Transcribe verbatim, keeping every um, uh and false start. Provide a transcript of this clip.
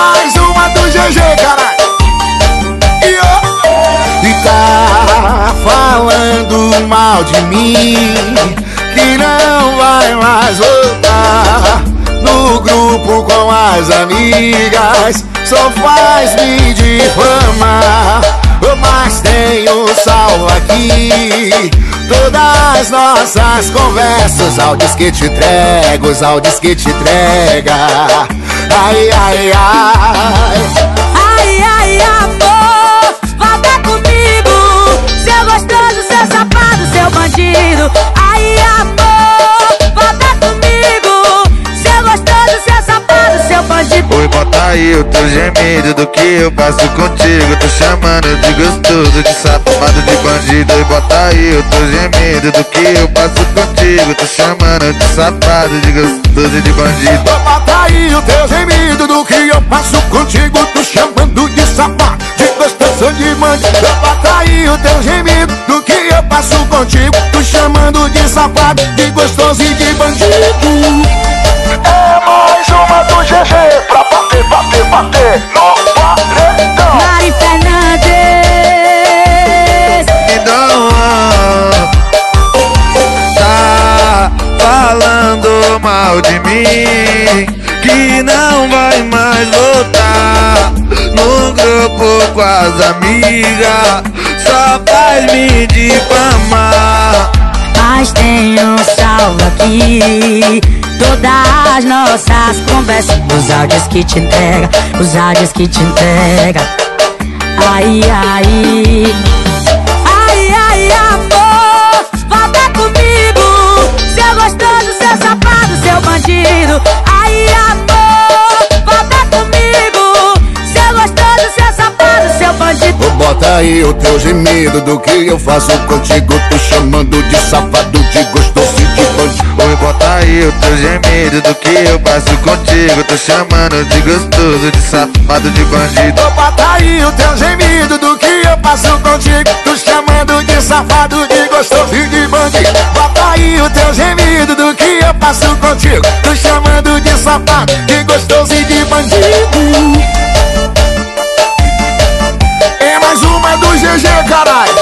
mais uma do G G, caralho. E oh. E tá falando mal de mim, que não vai mais voltar no grupo com as amigas, só faz me difamar. Mas tenho salvo aqui todas nossas conversas, áudios que te entrego, os áudios que te entrega. Ai, ai, ai. Ai, ai, amor, volta comigo, seu gostoso, seu safado, seu bandido. Ai, amor, volta comigo, seu gostoso, seu safado, seu bandido. Oi, bota aí o teu gemido do que eu passo contigo. Tô chamando de gostoso, de safado, de bandido. Oi, bota aí o teu gemido do que eu passo contigo. Tô chamando de safado, de gostoso, de bandido. Bota aí o teu gemido do que eu passo contigo. Tô chamando de safado, de gostoso, de bandido. Bota aí o teu gemido do que eu passo contigo. Tô chamando de safado, de gostoso e de bandido. É mais uma do G G pra bater, bater, bater no paredão. Mari Fernandes. Então, tá falando mal de mim, que não vai mais voltar no grupo com as amigas, só faz me difamar. Mas tenho salvo aqui todas as nossas conversas, os áudios que te entrega, os áudios que te entrega. Ai, ai. Ai, ai, amor, volta comigo, seu gostoso, seu safado, seu bandido. Ai, amor, volta comigo, seu gostoso, seu safado, seu bandido. Bota aí o teu gemido do que eu faço contigo. Tô chamando de safado, de gostoso e de bandido. Oi, bota aí o teu gemido do que eu passo contigo. Tô chamando de gostoso, de safado, de bandido. Bota aí o teu gemido do que eu passo contigo. Tô chamando de safado, de gostoso e de bandido. Bota aí o teu gemido do que eu passo contigo. Tô chamando de safado, de gostoso e de bandido. É mais uma do G G, caralho.